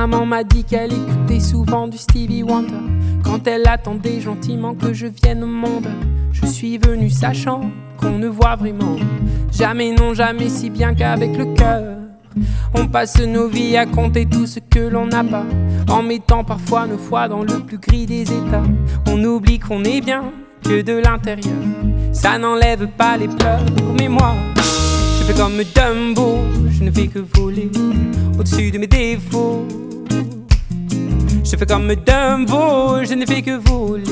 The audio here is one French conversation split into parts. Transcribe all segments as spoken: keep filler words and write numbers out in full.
Maman m'a dit qu'elle écoutait souvent du Stevie Wonder quand elle attendait gentiment que je vienne au monde. Je suis venu sachant qu'on ne voit vraiment jamais, non jamais, si bien qu'avec le cœur. On passe nos vies à compter tout ce que l'on n'a pas, en mettant parfois nos foi dans le plus gris des états. On oublie qu'on est bien que de l'intérieur, ça n'enlève pas les pleurs. Mais moi, je fais comme Dumbo, je ne fais que voler au-dessus de mes défauts. Je fais comme Dumbo, je ne fais que voler.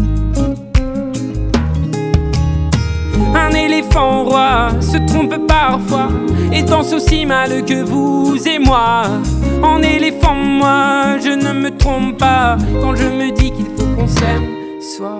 Un éléphant roi se trompe parfois et danse aussi mal que vous et moi. En éléphant, moi, je ne me trompe pas quand je me dis qu'il faut qu'on s'aime soit.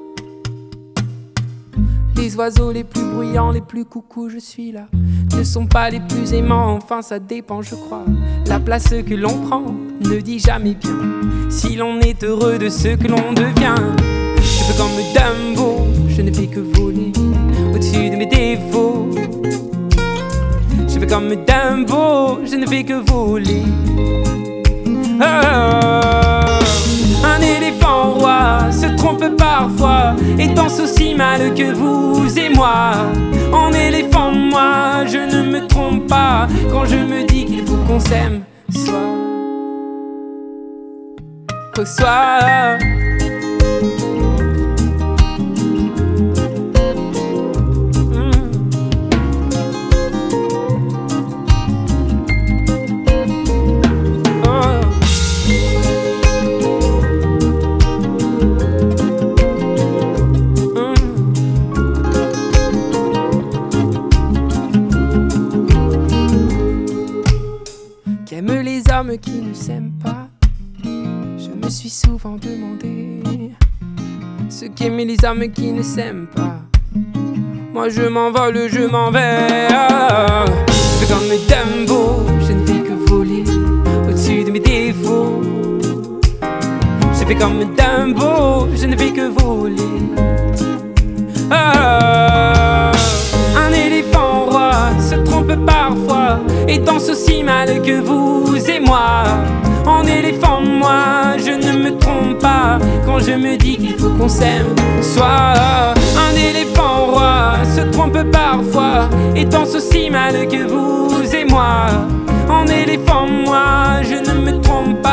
Les oiseaux les plus bruyants, les plus coucous, je suis là, ne sont pas les plus aimants, enfin ça dépend je crois. La place que l'on prend ne dit jamais bien si l'on est heureux de ce que l'on devient. Je fais comme Dumbo, je ne fais que voler au-dessus de mes défauts. Je fais comme Dumbo, je ne fais que voler. Oh, un éléphant roi se trompe parfois et danse aussi mal que vous et moi. En éléphant, moi, je ne me trompe pas quand je me dis qu'il faut qu'on s'aime soit. Au soir. Qu'aiment les hommes qui ne s'aiment pas? Je me suis souvent demandé ce qu'aiment les hommes qui ne s'aiment pas. Moi je m'envole, je m'en vais. Je fais comme Dumbo, je ne fais que voler au-dessus de mes défauts. Je fais comme Dumbo, je ne fais que voler. Oh, un éléphant roi se trompe parfois et danse aussi mal que vous et moi. En éléphant, moi, je ne me trompe pas quand je me dis qu'il faut qu'on s'aime soit. Un éléphant roi se trompe parfois et danse aussi mal que vous et moi. En éléphant, moi, je ne me trompe pas